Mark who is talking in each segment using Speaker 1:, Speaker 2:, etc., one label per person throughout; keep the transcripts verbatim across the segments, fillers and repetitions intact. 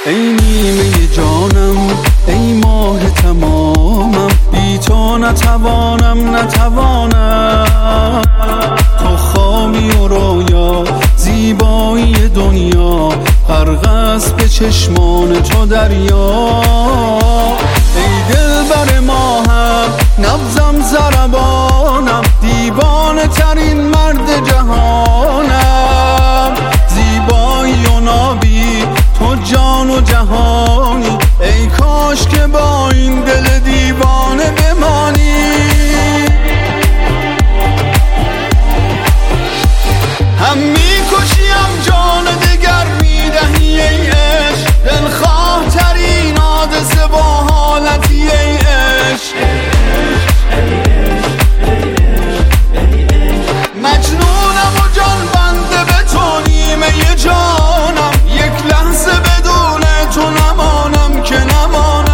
Speaker 1: ای نیمه جانم، ای ماه تمامم، بی تو نتوانم نتوانم. تو خوابی و رویا، زیبایی دنیا، غرق است به چشمان تو دریا. ای دلبر ماهم، نبضم ضربانم، دیوانه ترین مرد جهانم. زیبایی و نابی، تو جان و جهانی، ای کاش که با این دل دیوانه بمانی. هم میکشیم جان دگر میدهی ای عشق، دلخواه ترین حادثه با حالتی ای عشق. مجنونم و جان بنده به تو، نیمه جانم، یک لحظه بدون تو نمانم که نمانم.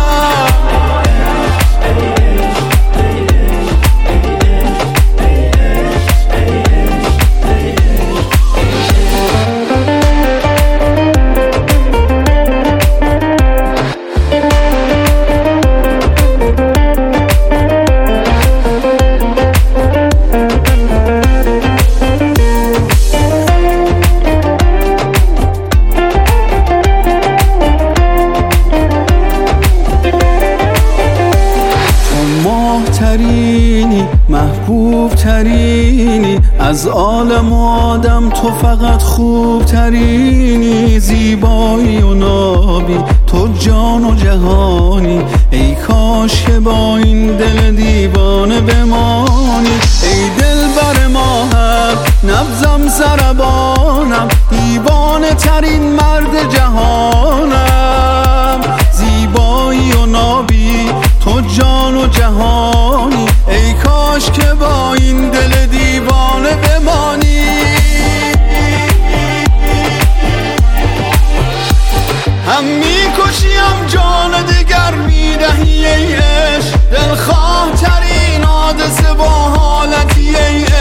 Speaker 1: ترینی، محبوب ترینی، از عالم و آدم تو فقط خوب ترینی. زیبایی و نابی، تو جان و جهانی، ای کاش که با این دل دیوانه بمانی. ای دلبر ماهم، نبضم ضربانم، دیوانه ترین مرد جهانم. زیبایی و نابی، تو جان و جهانی، ای کاش که با این دل دیوانه بمانی. هم میکشیم جان دگر میدهی ای عشق، دلخواه ترین حادثه با حالتی ای عشق.